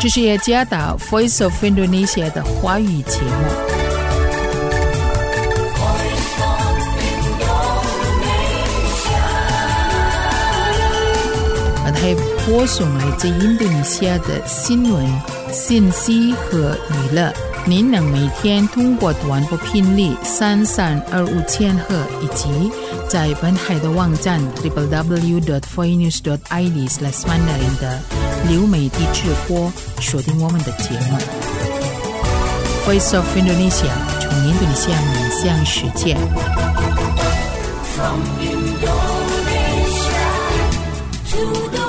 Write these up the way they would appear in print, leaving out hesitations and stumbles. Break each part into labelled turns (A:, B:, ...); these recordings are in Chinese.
A: 这是雅加达 Voice of Indonesia 的华语节目。还播送来自印度尼西亚的新闻、信息和娱乐。您能每天通过短波频率3325千赫以及在本海的网站 www.voinews.id/mandarin 的流媒体直播收听我们的节目。Voice of Indonesia 从印度尼西亚面向世界。From Indonesia to the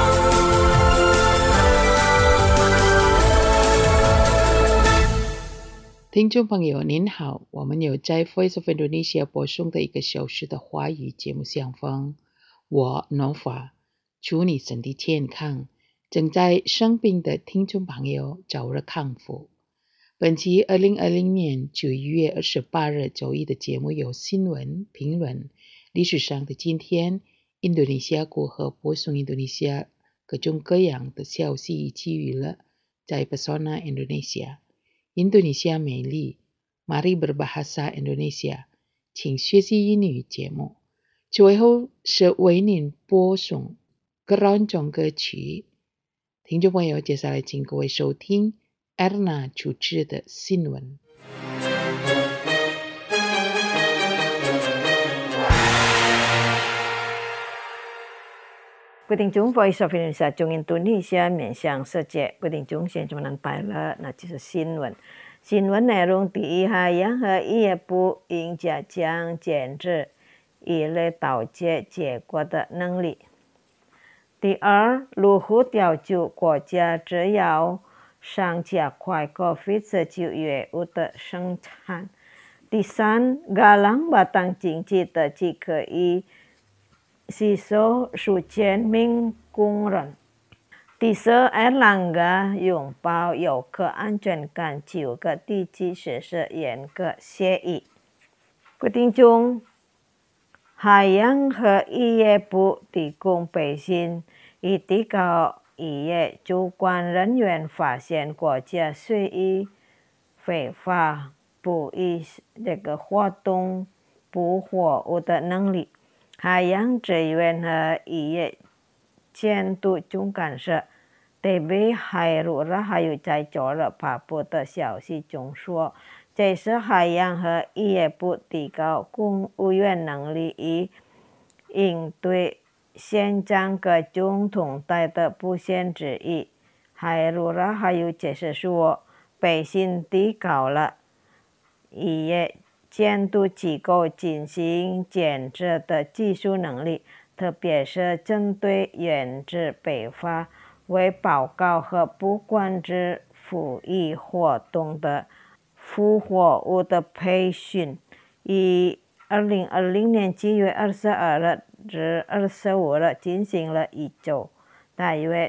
A: 听众朋友您好，我们有在 Voice of Indonesia 播送的1个小时的华语节目相逢。我 Nova 祝你身体健康，正在生病的听众朋友早日康复。本期2020年9月28日周一的节目有新闻、评论、历史上的今天、印度尼西亚国和播送印度尼西亚各种各样的消息以及娱乐，在 Pesona Indonesia。印度尼西亚美丽 Mari berbahasa Indonesia 请学习英语节目。最后是为您播送各种歌曲。听众朋友，接下来请各位收听 Erna 主持的新闻。
B: 各位听众 Voice of Indonesia 从印度尼西亚面向世界。各位听众现在们拜了，那就是新闻。新闻内容第一，海洋和渔业部应加强检测鱼类盗窃结果的能力。第二，如何调救国家只要上加快 COVID-19 药物的生产。第三，galang batang经济的既可以吸收数千名工人。第四，埃尔兰加拥抱游客安全感9个地区实施严格协议。各位听众，海洋和渔业部提供培训，以提高渔业主管人员发现国家水域非法捕鱼活动捕获物的能力。海洋资源和渔业监督总干事 TB Hairul Rahayu 在昨日发布的消息中说，这是海洋和渔业部提高公务员能力以应对现象各种动态的部线之一。Hairul Rahayu 解释说，培训提高了渔业监督机构进行检测的技术能力，特别是针对源自非法未报告和不管制捕鱼活动的捕获物的培训，于2020年7月22日至25日进行了1周，大约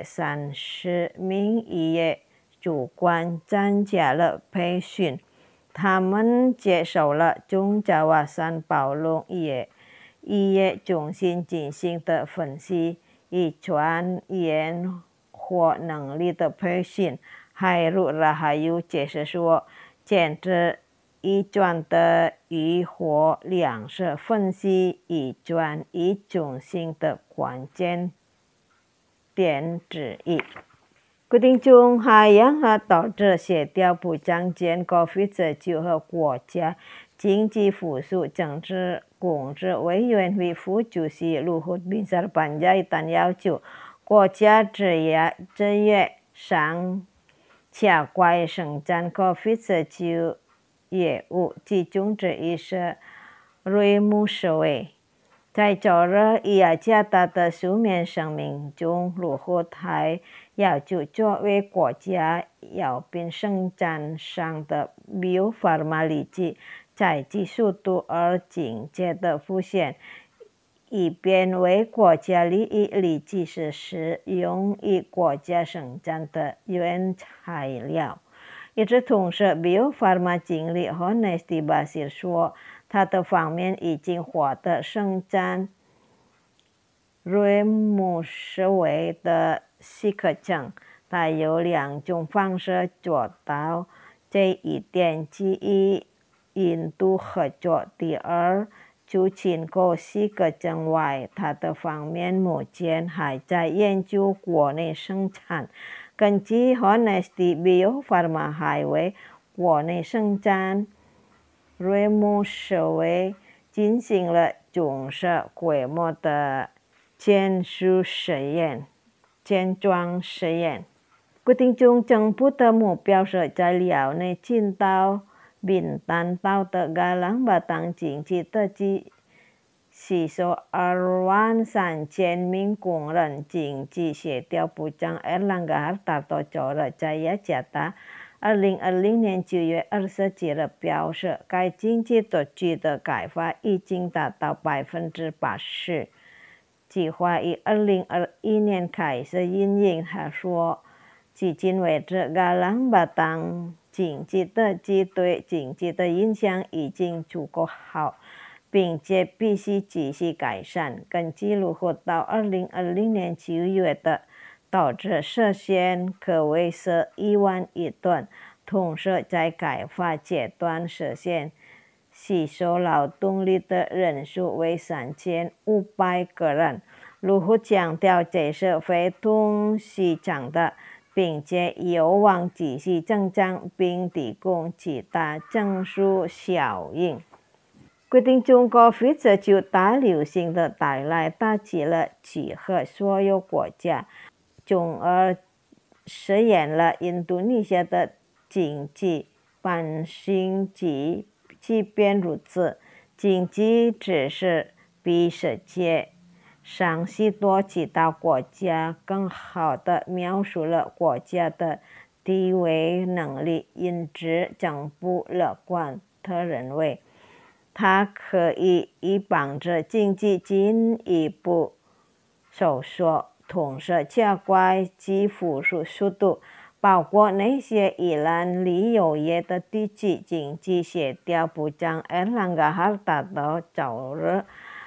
B: 30名渔业主管参加了培训。他们接受了中爪哇山保龙渔业中心进行的分析与专研获能力的培训。Hairul Rahayu 解释说，检测渔船的渔获量是分析渔船渔中心的关键点之一。各位听众，海洋和岛屿协调部长兼 COVID-19 和国家经济复苏政治工作委员会副主席 Luhut Binsar Panjaitan 要求国家职业上加快生产 COVID-19 药物，其中之一是瑞姆斯韦。在昨日雅加达的书面声明中，卢虎还要求作为国家药品生产商的 Bio Farma 立即采取速度而紧接的复现，以便为国家利益立即实施用于国家生产的原材料。与此同时 Bio Farma 经理 Honesty Basir 说，他的方面已经获得生产瑞姆斯韦的许可证， 他有2种方式做到这一点：第一，印度合作；第二，就经过4个政外，他的方面目前还在研究国内生产。根据 Honesty Bio-Pharma 还为国内生产瑞姆设备进行了中小规模的建桩实验。决定中政府的目标是在寮内进到闽南岛的噶朗巴当经济特区吸收23000名工人。经济协调部长Airlangga Hartarto做了在雅加达2020年9月27日表示，该经济特区的开发已经达到80%，计划于2021年开始运营。他说，迄今为止，噶朗巴当经济特区对经济的影响已经足够好，并且必须继续改善。根据如何到2020年9月的导致实现可为11万亿吨，同时在开发阶段实现吸收劳动力的人数为3500个人。如何强调这是非同寻常的，并且有望继续增长，并提供其他增速效应。决定中 COVID-19 大流行的带来打击了几乎所有国家，从而实现了印度尼西亚的经济半升级。即便如此，经济只是比世界上许多其他国家更好地描述了国家的抵卫能力，因此政府乐观地认为，它可以帮助经济进一步收缩，同时加快其复苏速度，包括那些依赖旅游业的地区。经济协调部长 Airlangga Hartarto 周日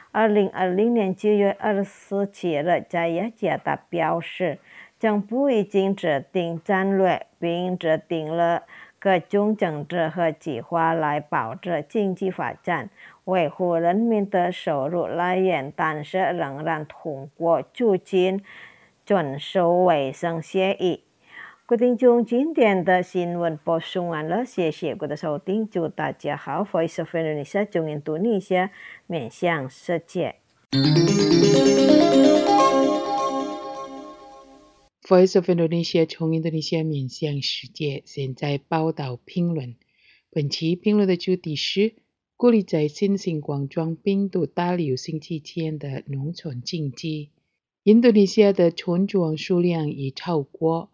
B: 2020年9月27日在雅加达表示，政府已经制定战略，并制定了各种政策和计划来保持经济发展，维护人民的收入来源，但是仍然通过促进遵守卫生协议。决定中今天的新闻播送完了，谢谢各位的收听，祝大家好。Voice of Indonesia 中印度尼西亚面向世界。
A: Voice of Indonesia 从印度尼西亚面向世界，现在报道评论。本期评论的主题是鼓励在新型冠状病毒大流行期间的农村经济。印度尼西亚的村庄数量已超过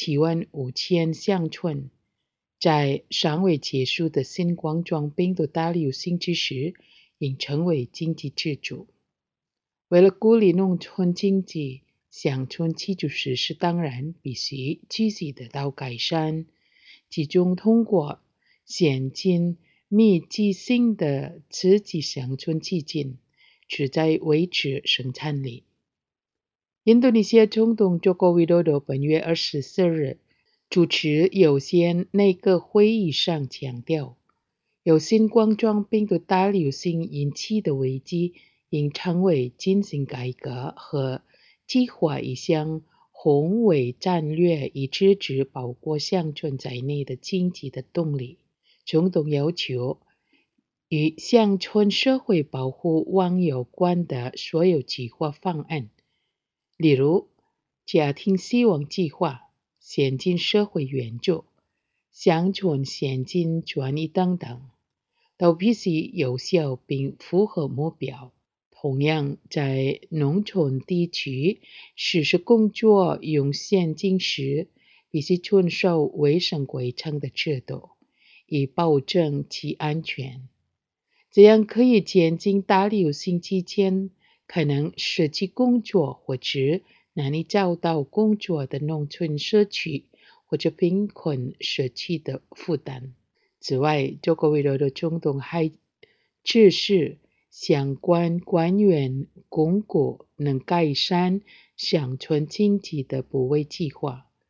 A: 75000乡村。在尚未结束的新冠状病毒大流行之时，应成为经济支柱。为了鼓励农村经济，乡村基础设施当然必须继续得到改善，其中通过现金密集性的刺激乡村基金，旨在维持生产力。印度尼西亚总统Joko Widodo本月24日主持有线内阁会议上强调，由新冠状病毒大流行引起的危机应成为进行改革和计划一项宏伟战略，以支持包括乡村在内的经济的动力。总统要求与乡村社会保护网有关的所有计划方案，例如家庭希望计划、现金社会援助、乡村现金转移等等，都必须有效并符合目标。同样，在农村地区实施工作用现金时，必须遵守卫生规程的制度，以保证其安全。这样可以减轻大流行期间可能失去工作或者难以找到工作的农村社区或者贫困社区的负担。此外，Joko Widodo总统还指示相关官员公布能改善乡村经济的部位计划，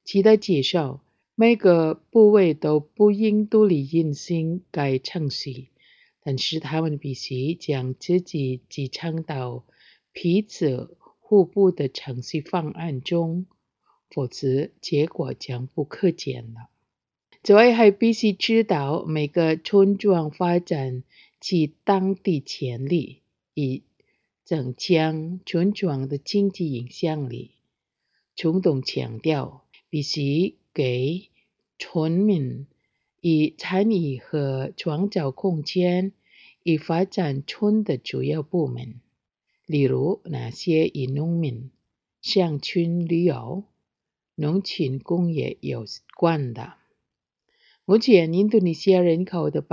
A: 其他介绍，每个部位都不应独立运行该程序，但是他们必须将自己集成到彼此互补的程序方案中，否则结果将不可见了。此外，还必须知道每个村庄发展其当地潜力，以增强村庄的经济影响力。总统强调，必须给村民以参与和创造空间，以发展村的主要部门，例如那些与农民、乡村旅游、农村工业有关的。目前，印度尼西亚人口的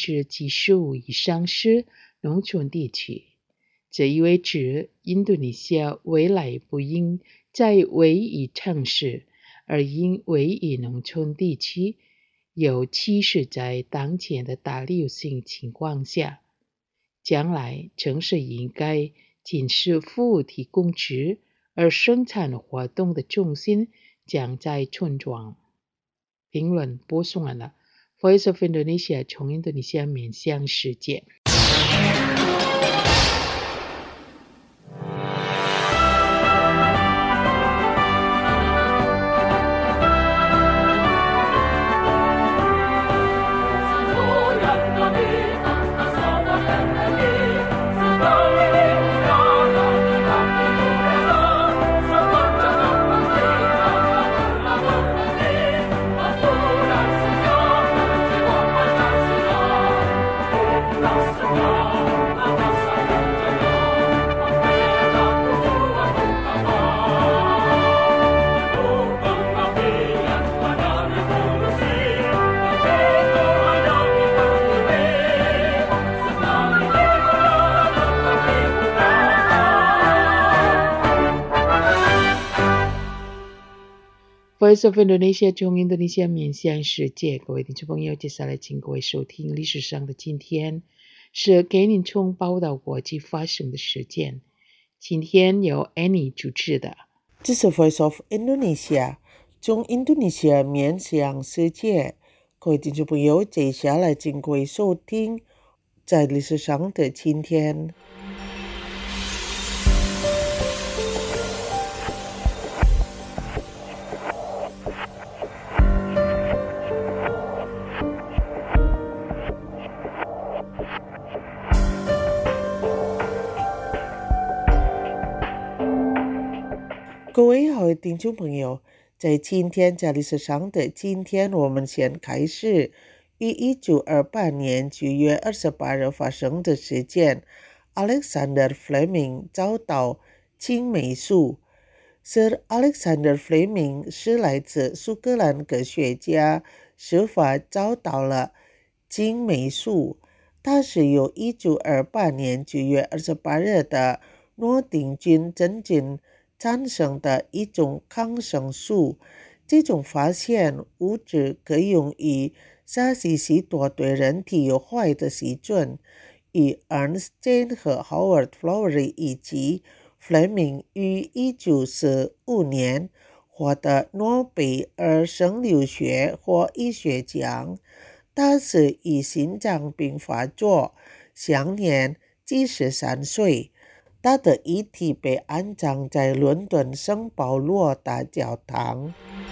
A: 75%以上是农村地区，这意味着印度尼西亚未来不应再位于城市，而应位于农村地区，尤其是在当前的大流行情况下，将来城市应该仅是服务提供者，而生产活动的重心将在村庄。评论播送完了。Voice of Indonesia 从印度尼西亚面向世界。Voice of Indonesia 从印度尼西亚面向世界，各位听众朋友，接下来请各位收听历史上的今天，是给您从报道国际发生的事件。今天由 Annie 主持的。
C: 这是 Voice of Indonesia 从印度尼西亚面向世界，各位听众朋友，接下来请各位收听在历史上的今天。各位好，听众朋友，在今天在历史上的今天，我们先开始于1928年9月28日发生的事件。Alexander Fleming 找到青霉素。Sir Alexander Fleming 是来自苏格兰科学家，设法找到了青霉素。它是由1928年9月28日的诺丁菌真菌产生的一种抗生素。这种发现物质可用于杀死许多对人体有害的细菌。与 Ernst 和 Howard Florey 以及 Fleming 于1945年获得诺贝尔生理学或医学奖。他是以心脏病发作，享年73岁。他的遗体被安葬在伦敦圣保罗大教堂。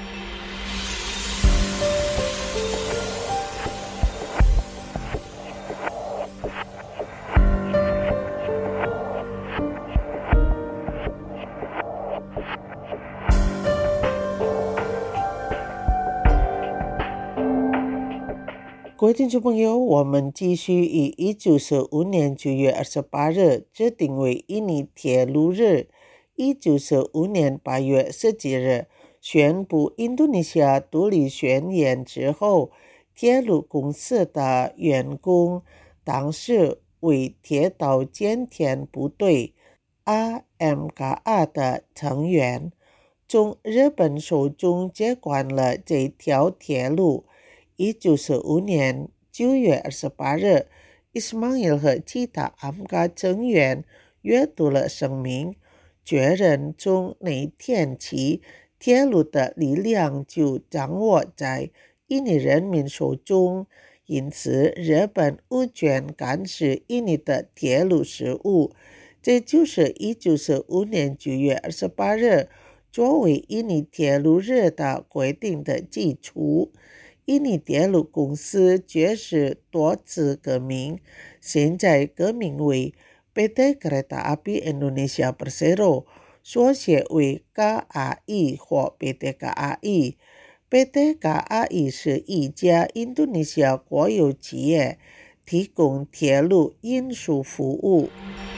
C: 各位听众朋友，我们继续以1945年9月28日制定为印尼铁路日。1945年8月17日宣布印度尼西亚独立宣言之后，铁路公司的员工当时为铁道检田部队 RMKA 的成员，从日本手中接管了这条铁路。1945年9月28日，伊斯玛仪和其他 AMKA 成员阅读了声明，确认从那天起铁路的力量就掌握在印尼人民手中，因此日本无权干涉印尼的铁路事务。这就是1945年9月28日作为印尼铁路日的规定的基础。印尼铁路公司绝是多次更名，现在更名为 PT Kereta Api Indonesia Persero， 缩写为 KAI 或 PT KAI。PT KAI 是一家印度尼西亚国有企业，提供铁路运输服务。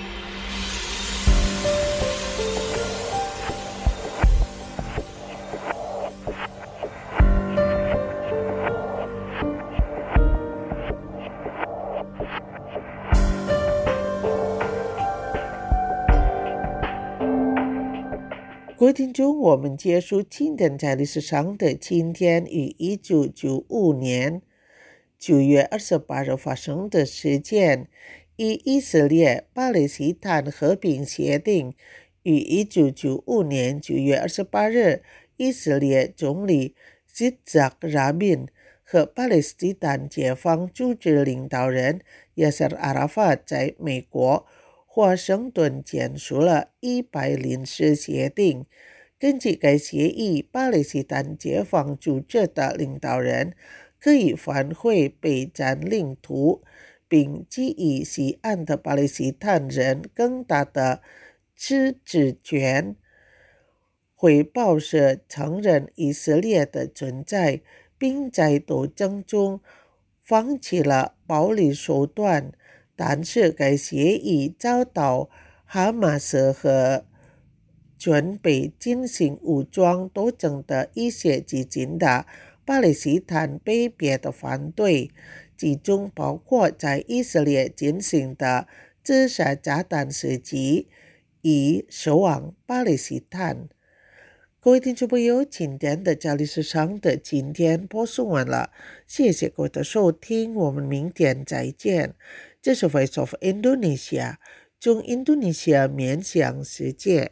C: 各位听众，我们结束今天在历史上的今天与1995年9月28日发生的事件，以以色列巴勒斯坦和平协定于1995年9月28日，以色列总理yitzhak rabin和巴勒斯坦解放组织领导人Yasser Arafat在美国华盛顿签署了104协定。根据该协议，巴勒斯坦解放组织的领导人可以返回被占领土，并给予西岸的巴勒斯坦人更大的自治权。汇报是承认以色列的存在，并在斗争中放弃了暴力手段，但是该协议遭到哈马斯和准备进行武装斗争的一些激进的巴勒斯坦卑鄙的反对，其中包括在以色列进行的自杀炸弹袭击，以守望巴勒斯坦。各位听众朋友，今天的家历史上的今天播送完了，谢谢各位的收听，我们明天再见。这是 Voice of Indonesia， 从印度尼西亚面向世界。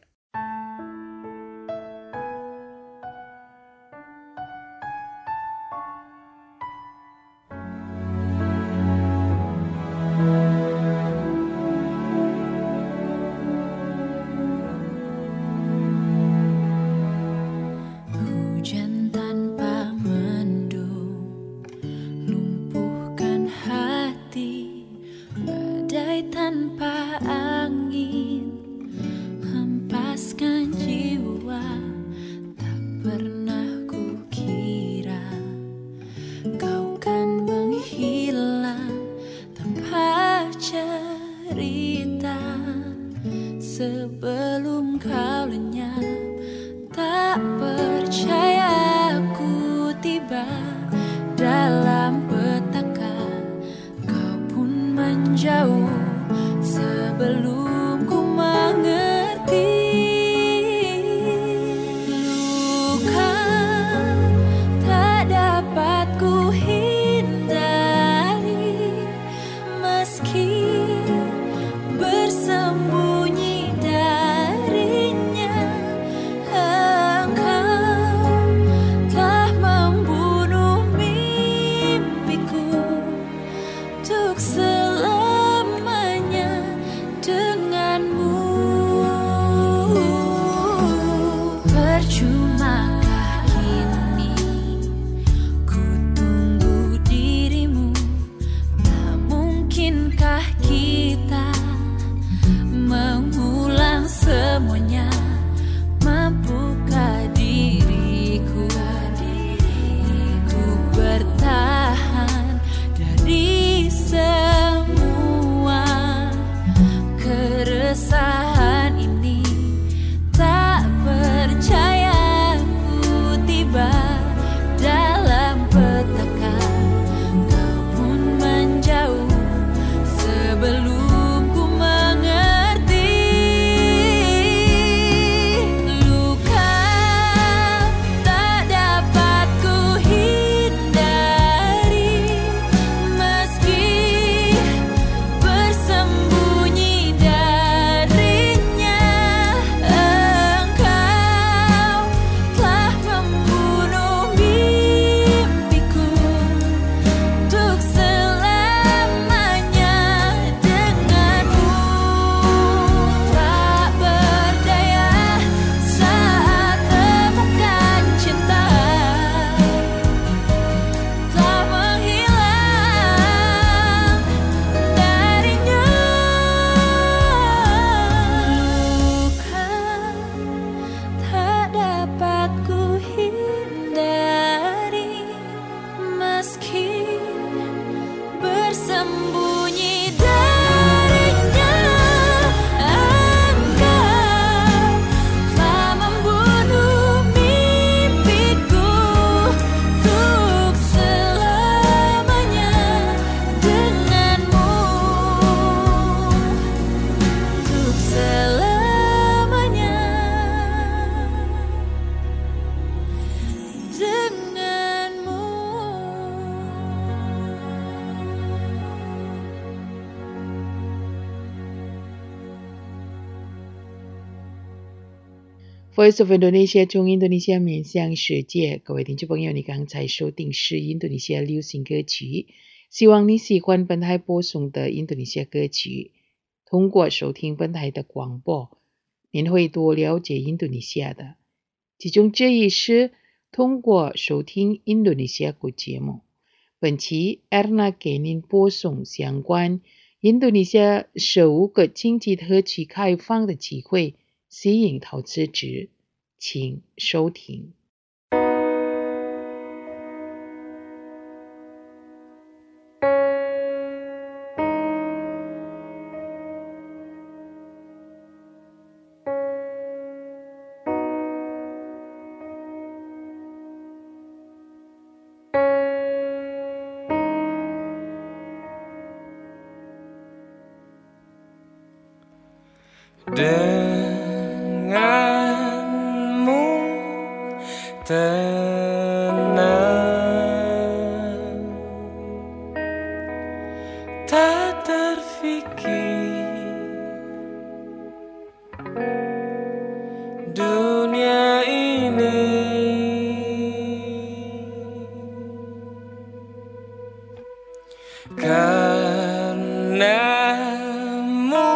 D: Tanpa angin hempaskan jiwa, tak pernah kukira kau kan menghilang tanpa cerita. Sebelum kau lenyap, tak percaya aku tiba dalam petaka, kau pun menjauh sebelum ku mengerti. Luka tak dapat ku hindari, meski bersembunyi darinya. Engkau telah membunuh mimpiku untuk percumakah kini ku tunggu dirimu, tak mungkinkah
A: Voice of Indonesia 从印度尼西亚面向世界，各位听众朋友，你刚才收听是印度尼西亚流行歌曲，希望你喜欢本台播送的印度尼西亚歌曲。通过收听本台的广播，您会多了解印度尼西亚的。其中之一是通过收听印度尼西亚国节目。本期 Erna 给您播送相关印度尼西亚15个经济特区开放的机会，吸引投资者，请收听。
E: Denganmu tenang, tak terfikir dunia ini karenamu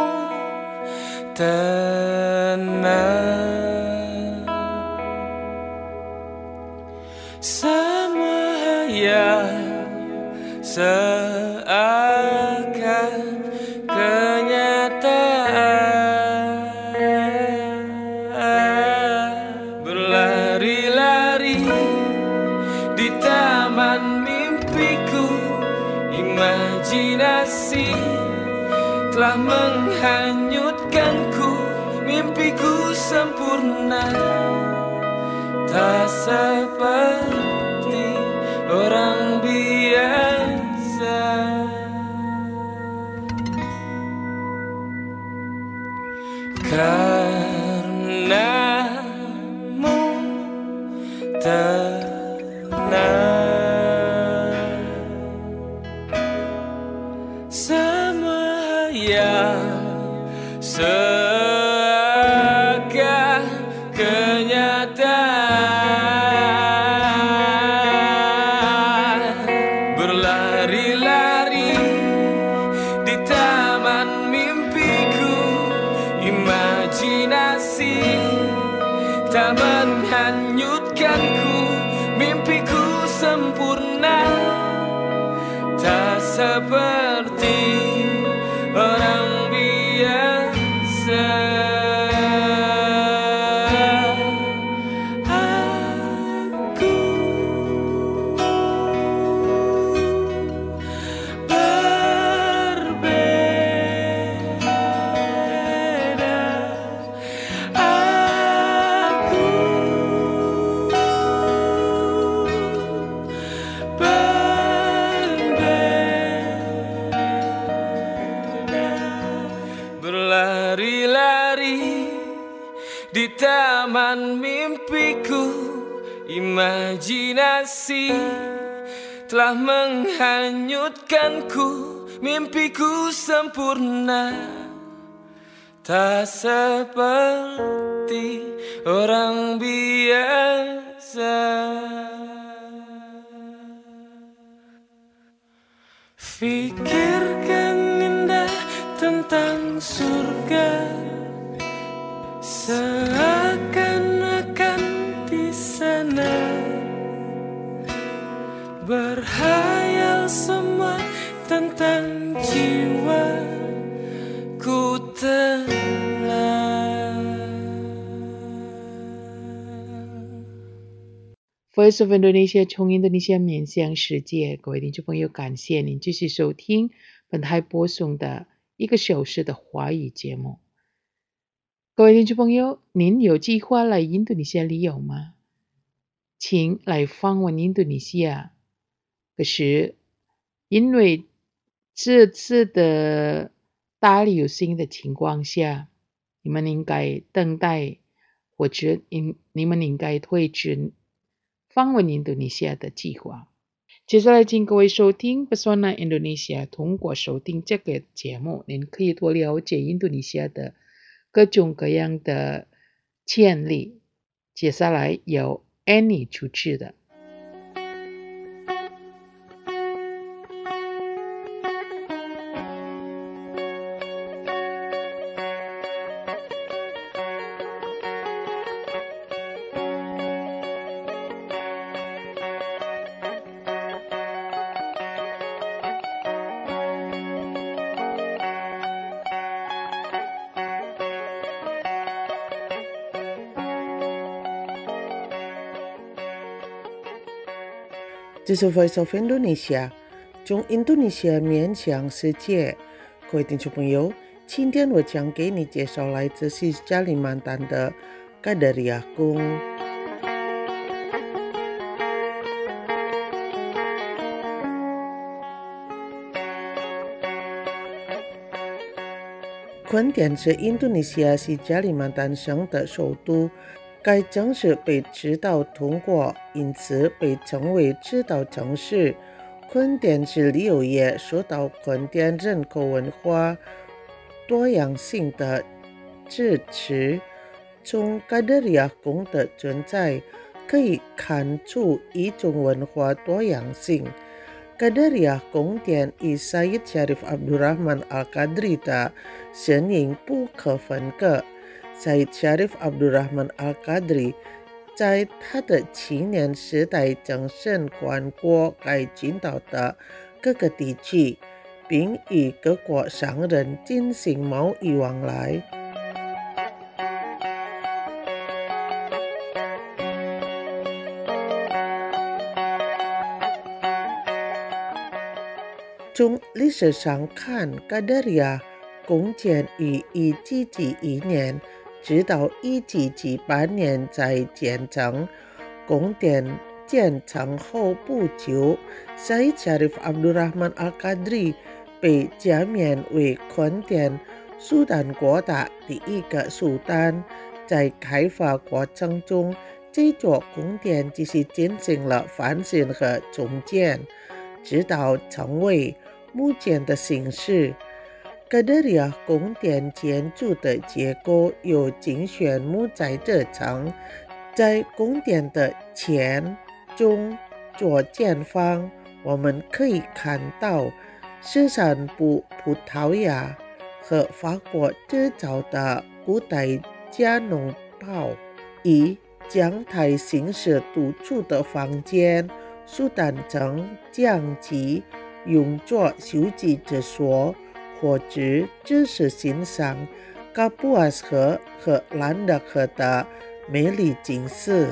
E: tenang, semua yang seakan kenyataan, berlari-lari di taman mimpiku, imajinasi telah menghanyutkanku, mimpiku sempurna, tak seperti orang biasa. Karenamu tenang, semua yang seakan kenyataan, berlari-lari di taman mimpiku, imajinasi tak menghanyutkanku, mimpiku sempurna, tak seperti orang biasa. Aku berbeda, aku berlari-lari di taman mimpiku, imajinasi telah menghanyutkanku, mimpiku sempurna, tak seperti orang biasa. Fikirkan indah tentang surga, seakan-akan di sana, berhayal semua tentang jiwa ku tenang.
A: Voice of Indonesia 从印度尼西亚面向世界，各位听众朋友，感谢您继续收听本台播送的1个小时的华语节目。各位听众朋友，您有计划来印度尼西亚旅游吗？请来访问印度尼西亚。可是因为这次的大流行的情况下，你们应该等待，或者你们应该推迟访问印度尼西亚的计划。接下来请各位收听 Pesona Indonesia， 通过收听这个节目，您可以多了解印度尼西亚的各种各样的潜力， 接下来由 Annie 主持的。
C: 这是 Voice of Indonesia， 从印度尼西亚面向世界。各位听众朋友，今天我将给你介绍来自西加里曼丹的嘎德里亚宫。昆甸是印度尼西亚西加里曼丹省的首都。该城市被赤道通过，因此被称为赤道城市。昆甸是旅游业受到昆甸人口文化多样性的支持。从嘎德里亚宫的存在可以看出一种文化多样性。嘎德里亚宫殿与 Syed Syarif Abdul Rahman Al-Qadri 的身影不可分割。Syed Syarif Abdul Rahman Al-Qadri 在他的青年时代曾身观过该群岛的各个地区，并与各国商人进行贸易往来。从历史上看，嘎德里亚宫建于1791年，直到1798年才建成。宫殿建成后不久， Syed Syarif Abdul Rahman Al-Qadri 被加冕为昆甸苏丹国的第一个苏丹。在开发过程中，这座宫殿继续进行了翻新和重建，直到成为目前的形式。嘎德里亚宫殿建筑的结构有精选木材制成，在宫殿的前、中、左前方，我们可以看到斯坦布葡萄牙和法国制造的古代加农炮。以将台形式突出的房间，苏丹城将其用作休息之所，或者只是欣赏嘎布阿斯河和兰达河的美丽景色。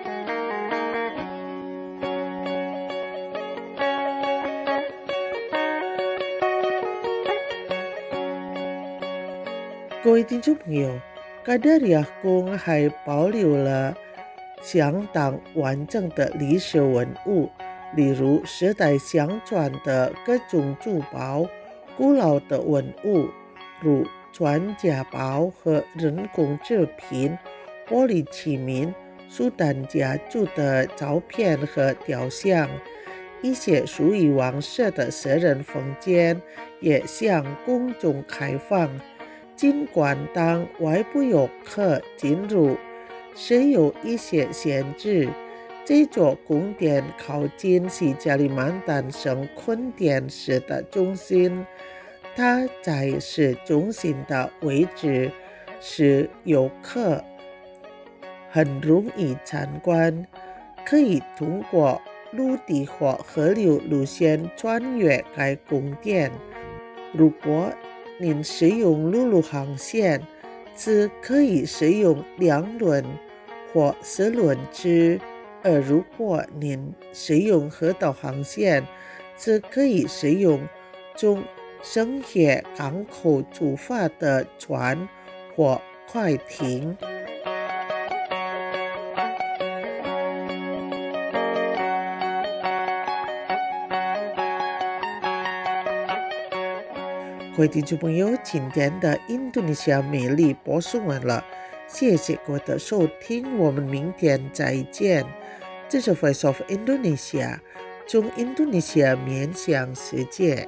C: 各位听众朋友，嘎德里亚宫还保留了相当完整的历史文物，例如世代相传的各种珠宝、古老的文物，如传家宝和人工制品、玻璃器皿、苏丹家族的照片和雕像。一些属于王室的私人房间也向公众开放，尽管当外部游客进入是有一些限制。这座宫殿靠近西加里曼丹省昆甸市的中心，它在市中心的位置，是游客很容易参观，可以通过陆地或河流路线穿越该宫殿。如果您使用陆路航线，则可以使用2轮或4轮车，而如果您使用河道航线，则可以使用从圣叶港口出发的船或快艇。各位听众朋友，今天的印度尼西亚美丽播送完了，谢谢各位的收听，我们明天再见。这是 Voice of Indonesia， 从印度尼西亚面向世界。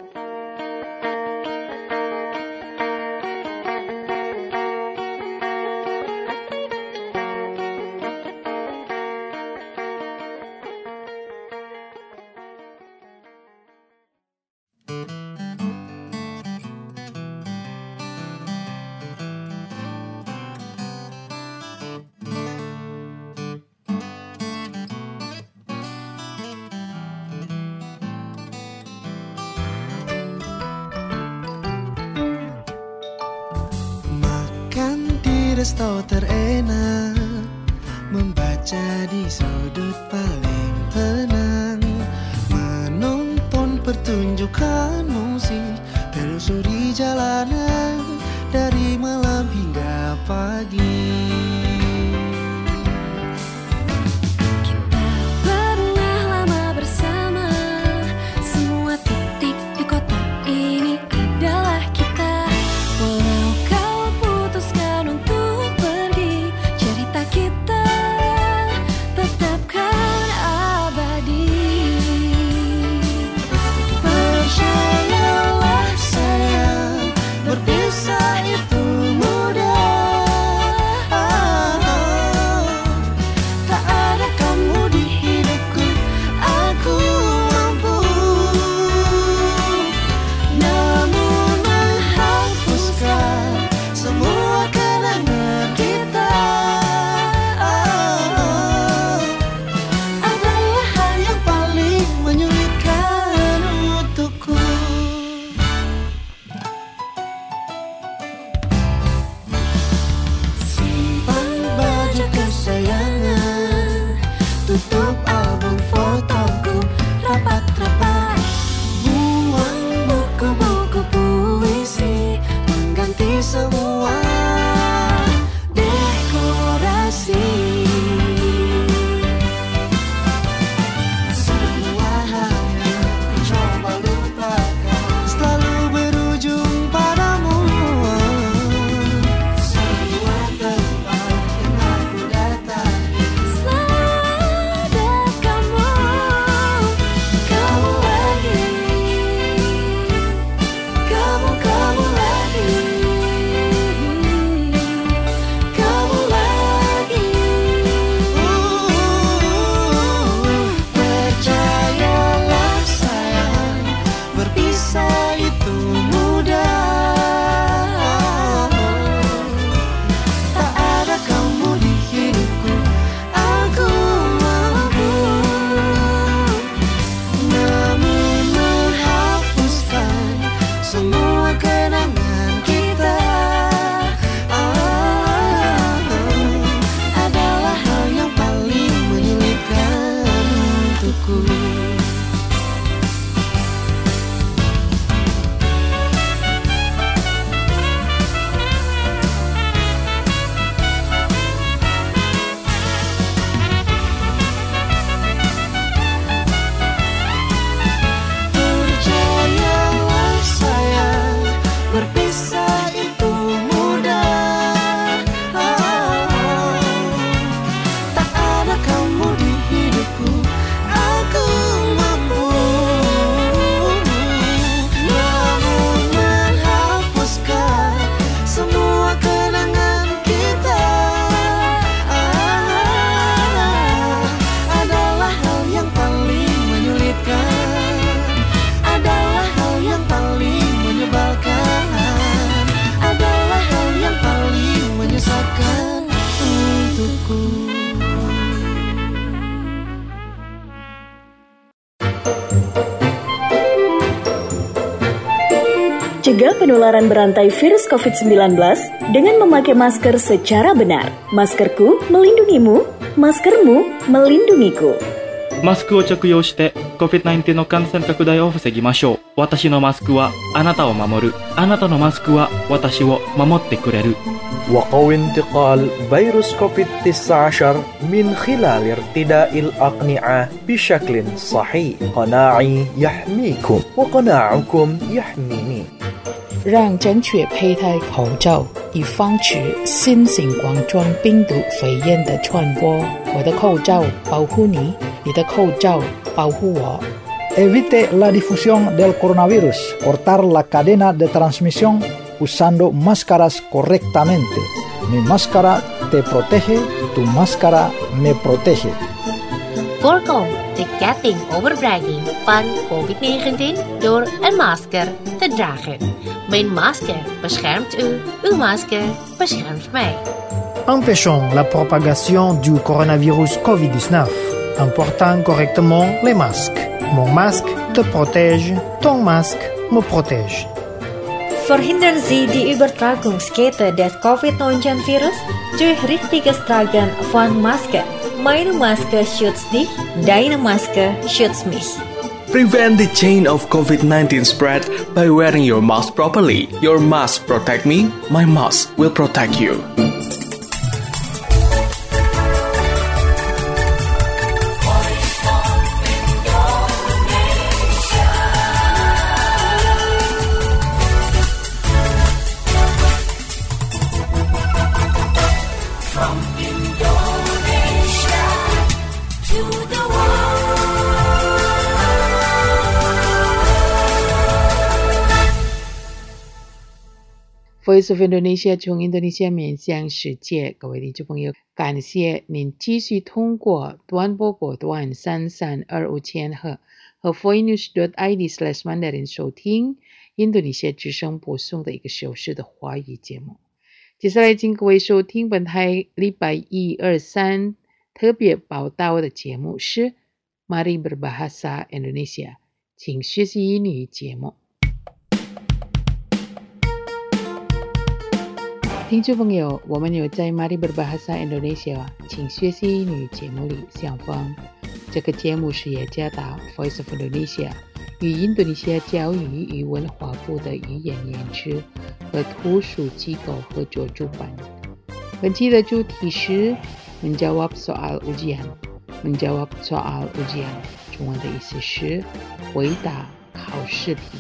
F: resto terenak, membaca di sudut paling tenang, menonton pertunjukan musik, telusuri jalanan dari malam hingga pagi.
D: Kita pernah lama bersama, semua titik di kota ini adalah kita. Walau kau putuskan untuk pergi, cerita kita tetapkan abadi.
F: Percayalah sayang, berpisah itu mudah. Tak ada kamu di hidupku, aku mampu. Namun menghapuskan semua kenangan kita adalah hal yang paling menyulitkan untukku. Simpan baju kesayangan, tutup album fotoku rapat-rapat, buang buku-buku puisi, mengganti semua dekorasi. Semua hal yang ku coba lupakan selalu berujung padamu. Semua tempat yang aku datangi
D: Selalu ada kamu, kamu lagi, kamu lagi, kamu lagi.
F: Percayalah sayang, berpisah itu mudah. Tak ada kamu di hidupku, aku mampu. Namun menghapuskan semua kenangan kita adalah hal yang paling menyulitkan untukku. Percayalah sayang, berpisah itu mudah. Tak ada kamu di hidupku, aku mampu. Namun menghapuskan semua kenangan kita adalah hal yang paling menyulitkan, adalah hal yang paling menyebalkan, adalah hal yang paling menyesatkan untukku.
G: Cegah penularan berantai virus COVID-19 dengan memakai masker secara benar. Maskerku melindungimu, maskermu melindungiku.
H: マスクを着用して COVID-19 の感染拡大を防ぎましょう。私のマスクはあなたを守る。あなたのマスクは私を守ってくれる。
I: وقوي انتقال فيروس كوفيد-19 من خلال ارتداء الأقنعة بشكل صحيح. قناعي يحميكم وقناعكم يحميني.
A: 让正确佩戴口罩，以防止新型冠状病毒肺炎的传播。我的口罩保护你，你的口罩保护我。
J: Evite la difusión del coronavirus. Cortar la cadena de transmisión usando máscaras correctamente. Mi máscara te protege, tu máscara me protege.
K: Voorkom de ketting overbrenging van COVID-19 door een masker te dragen. Mijn masker beschermt u, uw masker beschermt mij.
J: Empêchons la propagation du coronavirus COVID-19 en portant correctement les masques. Mon masque te protège, ton masque me protège.
L: Verhindern Sie die Übertragungskette des Covid-19-Virus durch richtiges Tragen von Maske. Meine Maske schützt dich, deine Maske schützt mich.
M: Prevent the chain of COVID-19 spread by wearing your mask properly. Your mask protect me, my mask will protect you.
A: Voice of Indonesia 从印度尼西亚面向世界，各位听众朋友，感谢您继续通过短波波段3325千赫和 voinews.id/mandarin 收听印度尼西亚之声播送的1个小时的华语节目。接下来请各位收听本台礼拜1、2、3特别报道的节目是 Mari Berbahasa Indonesia， 请学习英语节目。听众朋友，我们有在 Mari Berbahasa Indonesia 请学习英语节目里相逢。这个节目是雅加达 Voice of Indonesia 与印度尼西亚教育与文化部的语言研究和图书机构合作主办。本期的主题是 Menjawab Soal Ujian。 Menjawab Soal Ujian 中文的意思是回答考试题。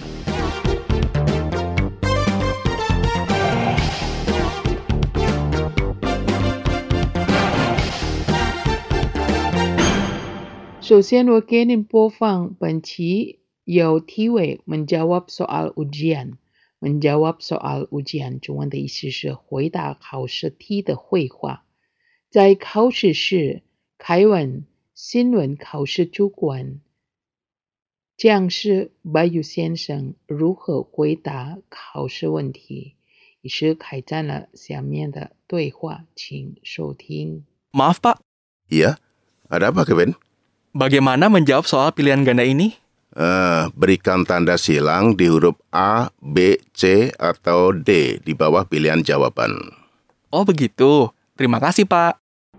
A: 首先我给您播放本期有题为 Menjawab Soal Ujian。 Menjawab Soal Ujian 中文的意思是回答考试题的绘画。在考试时，凯文新闻考试主管讲师Bayu先生如何回答考试问题，于是开展了下面的对话，请收听。
M: Maaf Pak.
N: Iya, ada apa Kevin?
M: Bagaimana menjawab soal pilihan ganda ini?
N: Berikan tanda silang di huruf A, B, C, atau D di bawah pilihan jawaban.
M: Oh begitu, terima kasih Pak.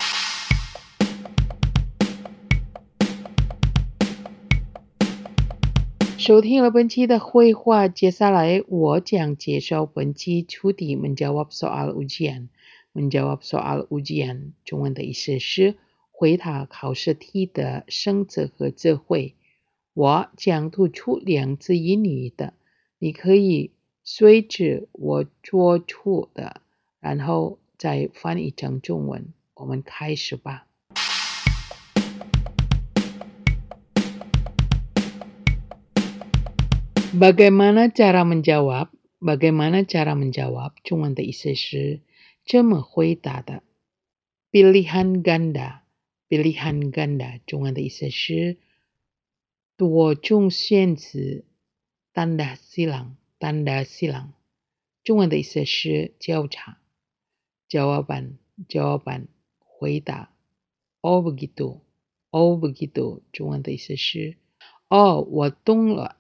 A: 收听了本期的绘画，接下来我将介绍本期主题 Menjawab Soal Ujian。 Menjawab Soal Ujian 中文的意思是回答考试题的生词和词汇。我将突出2字英语的，你可以随着我做出的，然后再翻译成中文。我们开始吧。Bagaimana cara menjawab? Bagaimana cara menjawab? 中文的意思是这么回答的。Pilihan ganda. Pilihan ganda 中文的意思是多种选词。Tanda silang. Tanda silang 中文的意思是交叉。Jawaban. Jawaban 回答。Oh begitu. Oh begitu 中文的意思是哦，我懂了。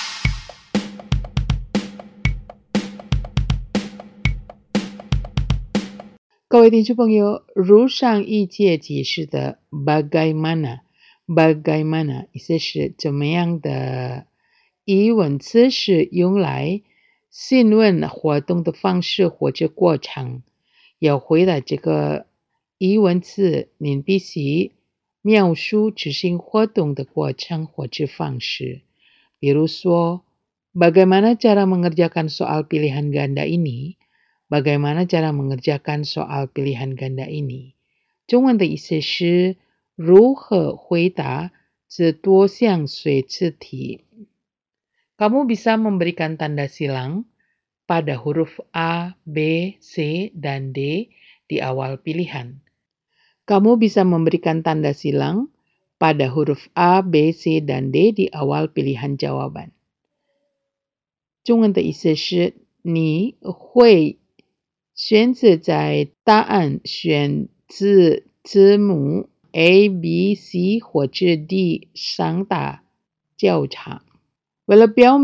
A: 各位听众朋友，如上一节解释的 bagaimana 意思是怎么样的疑问词是用来询问活动的方式或者过程。要回答这个疑问词，您必须描述执行活动的过程或者方式。比如说 bagaimana cara mengerjakan soal pilihan ganda ini? Bagaimana cara mengerjakan soal pilihan ganda ini? 中文的意思是如何回答这多项随词题。Kamu bisa memberikan tanda silang pada huruf A, B, C, dan D di awal pilihan. Kamu bisa memberikan tanda silang pada huruf A, B, C, dan D di awal pilihan jawaban. 中文的意思是你会选择在答案选字字母 A, B, C 或者 D 上打交叉。为了表明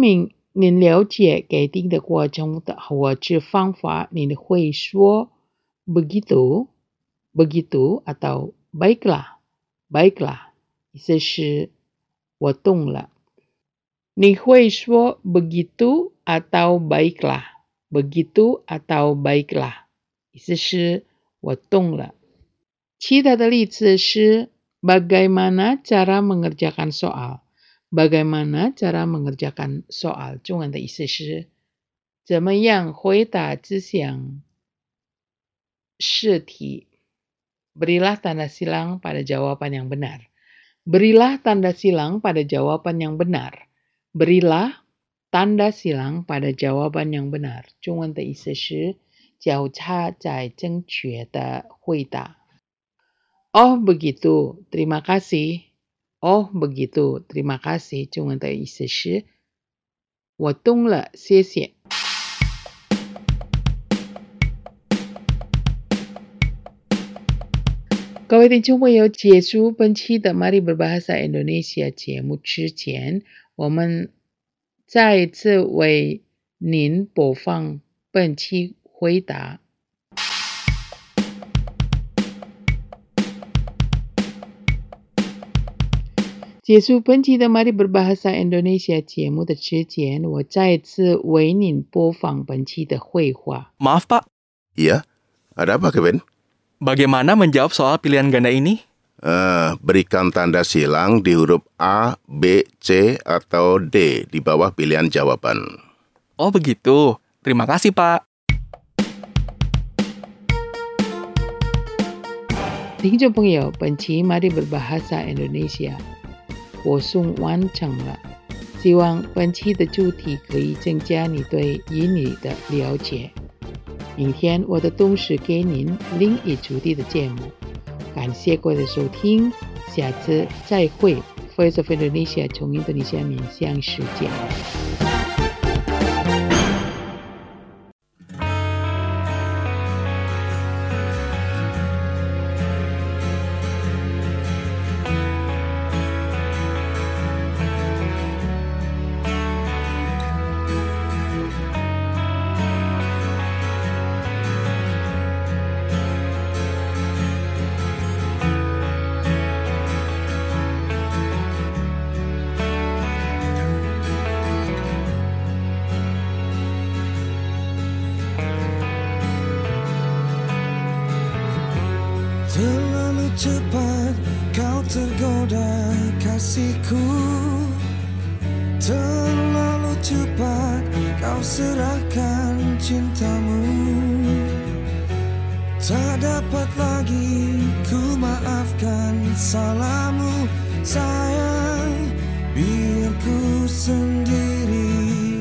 A: 您了解给定的过程的活字方法，您会说 begitu, begitu atau baiklah, baiklah， 意思是我懂了。你会说 begitu atau baiklah, begitu atau baiklah， 意思是我懂了。其他的例子是 bagaimana cara mengerjakan soal。Bagaimana cara mengerjakan soal？ 中文的意思是怎么样回答这项试题。Berilah tanda silang pada jawaban yang benar. Berilah tanda silang pada jawaban yang benar. Berilah tanda silang pada jawaban yang benar。 中文的意思是交叉在正确的回答。Oh begitu, terima kasih。Oh begitu, terima kasih。 中文的意思是我懂了，谢谢。各位听众朋友，结束本期的 Mari Berbahasa Indonesia 节目之前，我们再一次为您播放本期回答。结束本期的 Mari Berbahasa Indonesia 节目的之前，我再一次为您播放本期的绘画。
M: Maaf Pak,
N: Iya, ada apa Kevin?
M: bagaimana menjawab soal pilihan ganda ini?
N: Berikan tanda silang di huruf A, B, C, atau D di bawah pilihan jawaban.
M: Oh begitu, terima kasih Pak.
A: 听众朋友，本期 Mari Berbahasa Indonesia 播送完成了，希望本期的主题可以增加你对英语的了解。明天我的同事给您另一主题的节目，感谢各位的收听，下次再会。Voice of Indonesia 从印度尼西亚面向世界。
F: Terlalu cepat kau tergoda kasihku, terlalu cepat kau serahkan cintamu. Tak dapat lagi ku maafkan salahmu sayang, biar ku sendiri.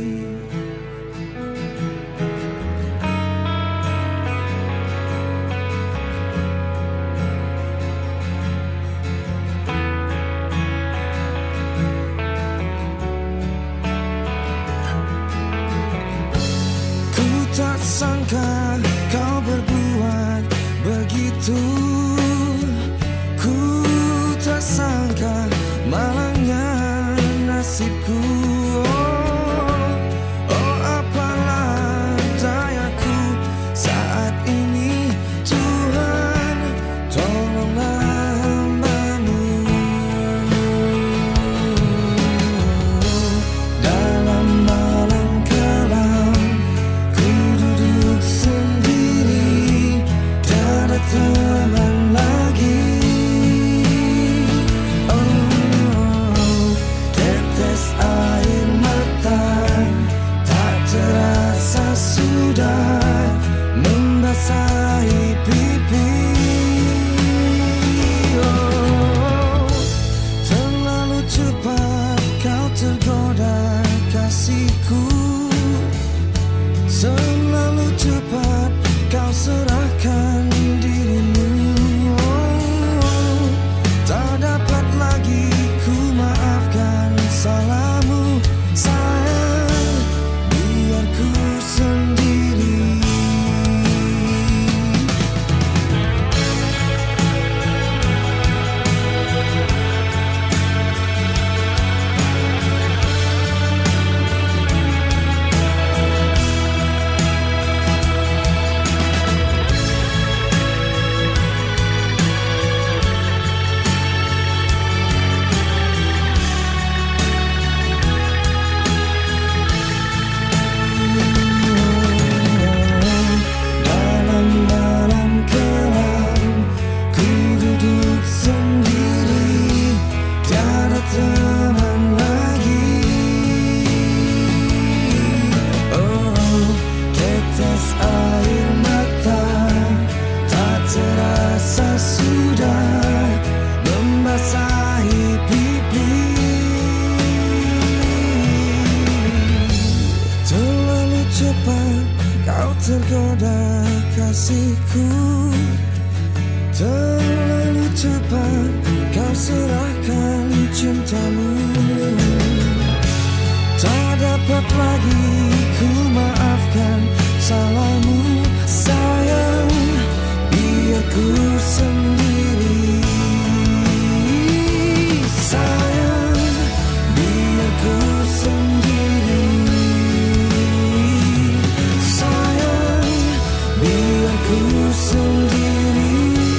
F: Tak sangka kau berbuat begitu, ku tak sangka malangnya nasibku. Oh apalah dayaku saat ini, Tuhan tolonglah hamba-Mu. Dalam malam kelam sendiri, tak ada teman lagi. Oh, tetes air mata tak terasa sudah membasahi pipi. Oh, terlalu cepat kau tergoda kasihku, terlalu cepat kau serahkan dirimu. Oh, tak dapat lagi ku maafkan salahmu sayang, biar ku sendiri. kau tergoda kasihku. Terlalu cepat kau serahkan cintamu. Tak dapat lagi ku maafkan salahmu. Sayang, biar ku sendiri. Sayang, biar ku sendiri. Sayang, biar ku sendiri.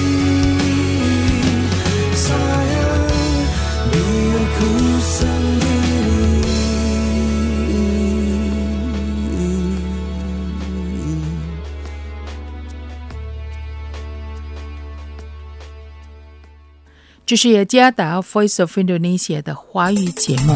F: Sayang, biar ku sendiri.
A: 这是雅加达 Voice of Indonesia 的华语节目。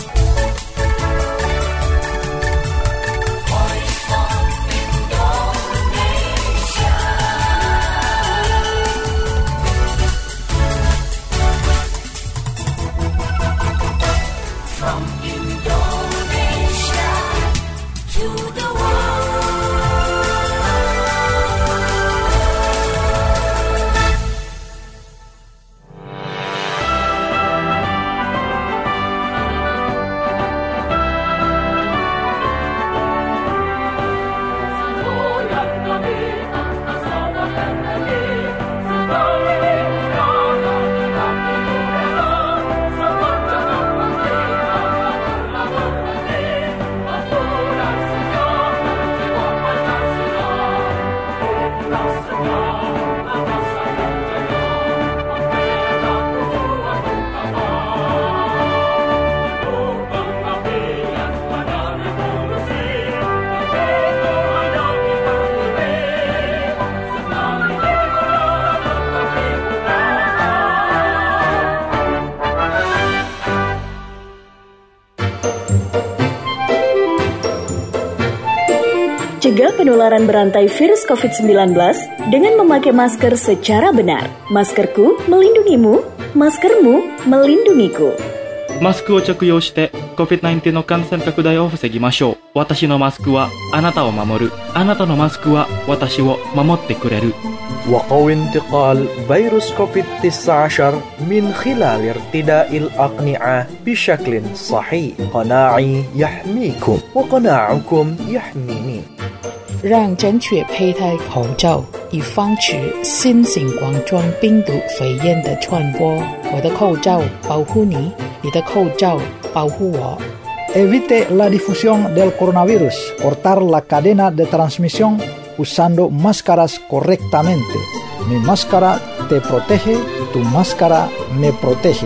G: Cegah penularan berantai virus COVID-19 dengan memakai masker secara benar. Maskerku melindungimu, maskermu melindungiku.
H: マスクを着用して COVID-19 の感染拡大を防ぎましょう。私のマスクはあなたを守る。あなたのマスクは私を守ってくれる。
I: وقوي انتقال فيروس كوفيد-19 من خلال ارتداء الأقنعة بشكل صحيح. قناعي يحميكم وقناعكم يحميني.
A: 让正确佩戴口罩，以防止新型冠状病毒肺炎的传播。我的口罩保护你，你的口罩保护我。
J: Evite la difusión del coronavirus. Cortar la cadena de transmisión usando máscaras correctamente. Mi máscara te protege, tu máscara me protege.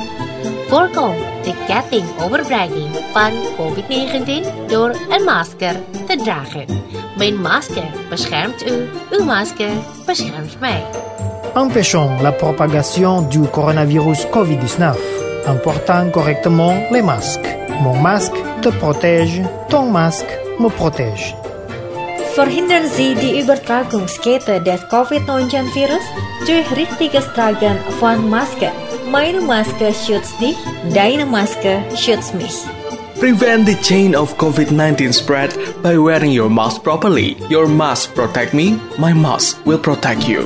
K: Voorkom de ketting overbrenging van COVID-19 door een masker te dragen. Mijn masker beschermt u, uw masker beschermt mij.
O: Empêchons la propagation du coronavirus COVID-19 en portant correctement les masques. Mon masque te protège, ton masque me protège.
L: Verhindern Sie die Übertragungskette des Covid-19-Virus durch richtiges Tragen von Masken. Meine Maske schützt dich, deine Maske schützt mich.
M: Prevent the chain of COVID-19 spread by wearing your mask properly. Your mask protect me, my mask will protect you.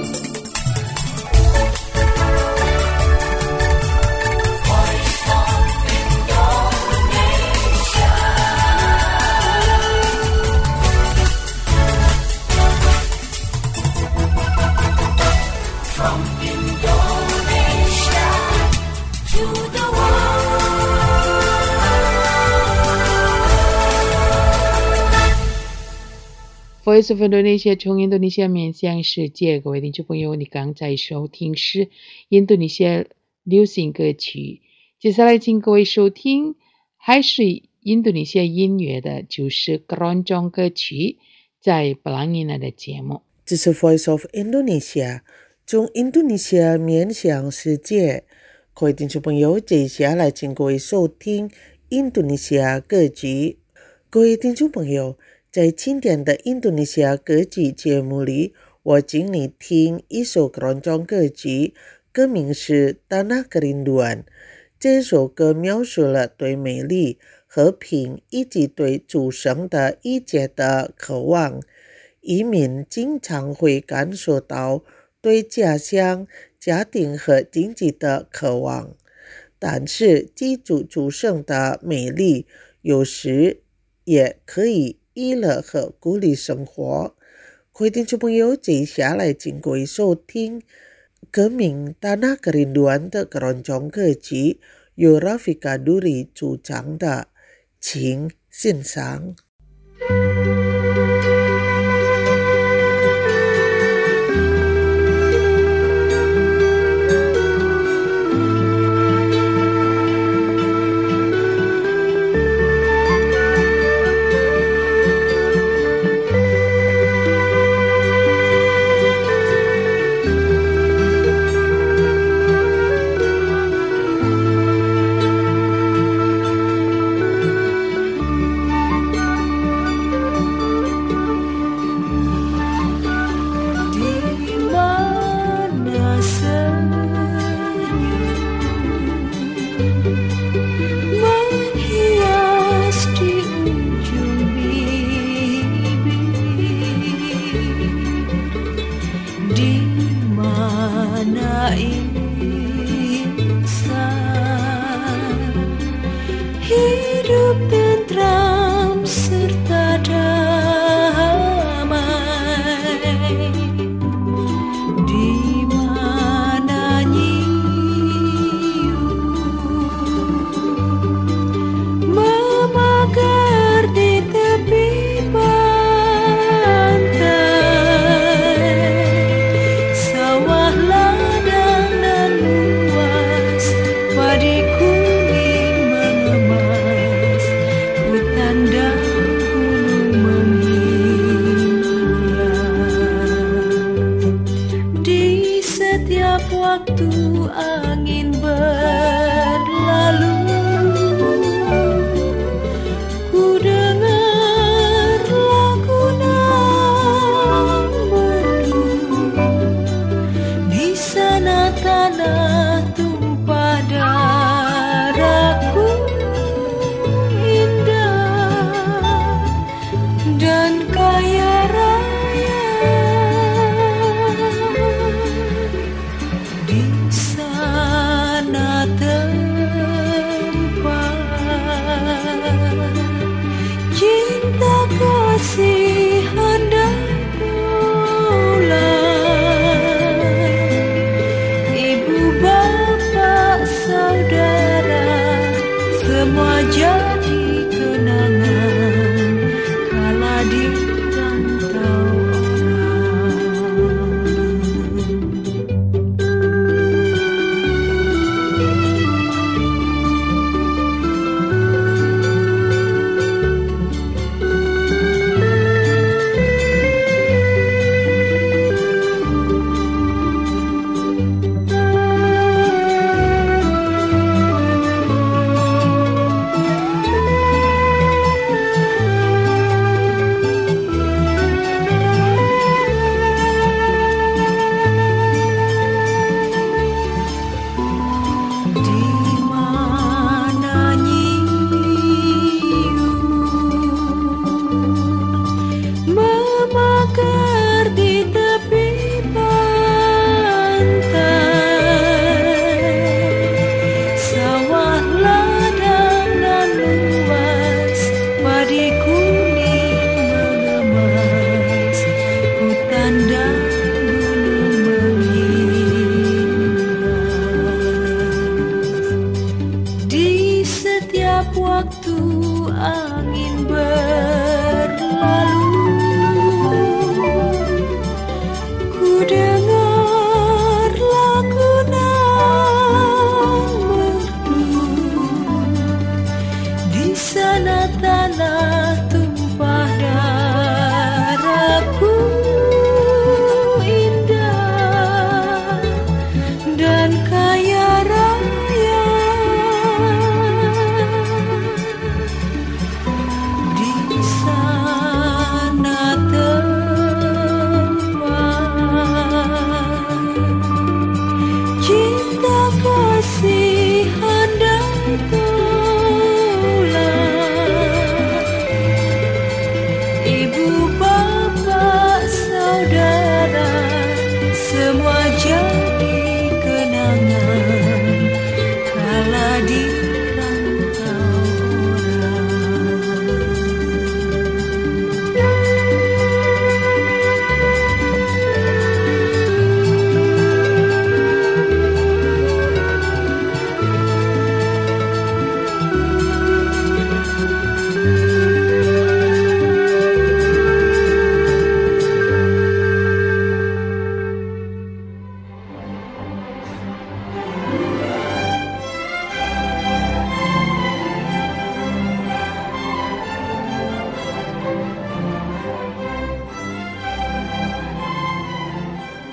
A: Voice of Indonesia 从印度尼西亚面向世界，各位听众朋友，你刚才收听是印度尼西亚流行歌曲。接下来请各位收听还是印度尼西亚音乐的，就是 keroncong 歌曲，在布朗尼纳的节目。
C: 这是 Voice of Indonesia 从印度尼西亚面向世界，各位听众朋友，接下来请各位收听印度尼西亚歌曲。各位听众朋友，在今天的印度尼西亚歌曲节目里，我请你听一首keroncong歌曲，歌名是《Tanah Kerinduan》。这首歌描述了对美丽和平以及对主神的一切的渴望。移民经常会感受到对家乡、家庭和经济的渴望，但是记住主神的美丽，有时也可以娱乐和鼓励生活。各位听众朋友，接下来请各位收听歌名《Tanah Kerinduan》的keroncong歌曲，由 Rafika Duri 主唱的，请欣赏。
D: Sawah ladang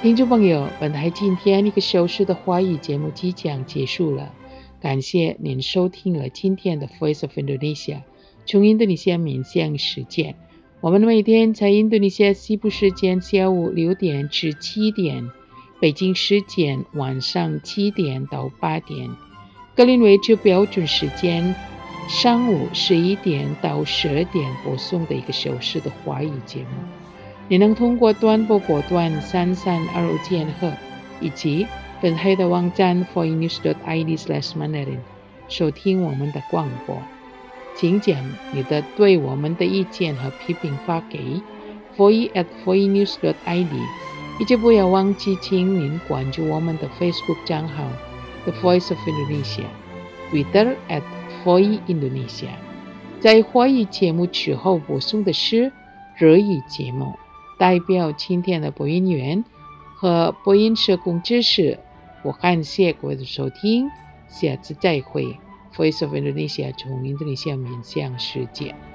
A: 听众朋友，本台今天1个小时的华语节目即将结束了，感谢您收听了今天的 Voice of Indonesia 从印度尼西亚面向世界。我们每天在印度尼西亚西部时间下午6点至7点，北京时间晚上7点到8点，格林威治标准时间上午11点到12点播送的1个小时的华语节目。你能通过短波波段3325千赫以及本台的网站 voinews.id/mandarin 收听我们的广播。请将你的对我们的意见和批评发给 voice@voinews.id， 以及不要忘记请您关注我们的 Facebook 账号 The Voice of Indonesia， Twitter @voiindonesia。 在华语节目之后播送的是日语节目，代表今天的播音员和播音社工知识，我感谢各位的收听，下次再会。Voice of Indonesia 从印度尼西亚面向世界。